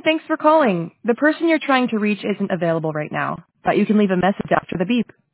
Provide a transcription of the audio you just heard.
thanks for calling. The person you're trying to reach isn't available right now, but you can leave a message after the beep.